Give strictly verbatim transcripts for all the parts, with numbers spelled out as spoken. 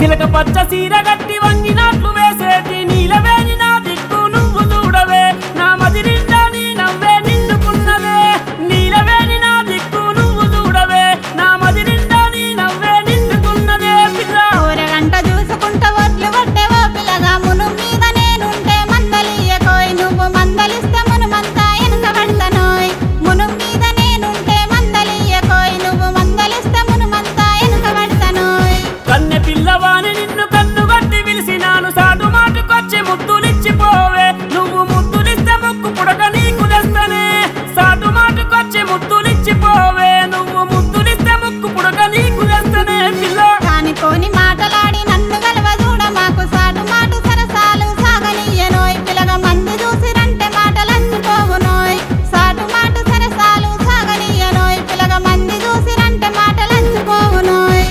సిలక పచ్చ సీర గట్టి వంగినట్లు వేసేటి నీలవేణి నా దిక్కు నువ్వు చూడవే నా మది నిండా నీ నవ్వే నిండుకున్నదే నీలవేణి నా దిక్కు నువ్వు చూడవే నా మది నిండా నీ నవ్వే నిండుకున్నదే పిల్ల ఊరగంట చూసుకుంట ఒట్లు పట్టేవో పిల్లగా మును మీద నేనుంటే మందలియకోయ్ నువ్వు మందలిస్తే మునుమంతా వెనుక పడతనోయ్ మును మీద నేనుంటే మందలియకోయ్ నువ్వు మందలిస్తే మునుమంతా వెనుక పడతనోయ్ కన్నె పిల్లవాని నిన్ను కన్ను గట్టి పిలిసినాను సాటు మాటుకొచ్చి ముద్దులిచ్చిపోవే నువ్వు ముద్దులిస్తే ముక్కు పుడక నీకు తెస్తనే సాటు మాటుకొచ్చి ముద్దులిచ్చిపోవే నువ్వు ముద్దులిస్తే ముక్కు పుడక నీకు తెస్తనే పిల్ల కానిపోని మాటలాడి నన్ను గలవ చూడ మాకు సాటు మాటు సరసాలు సాగనీయనోయ్ పిల్లగా మంది చూసిరంటే మాటలంచుకోవునోయ్ సాటు మాటు సరసాలు సాగనీయనోయ్ పిల్లగా మంది చూసిరంటే మాటలంచుకోవునోయ్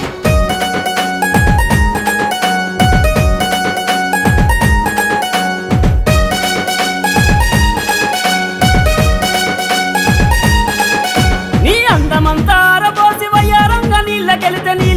నీ అందమంతా అరబోసి వయ్యారంగా నీళ్ళకెళితే నీ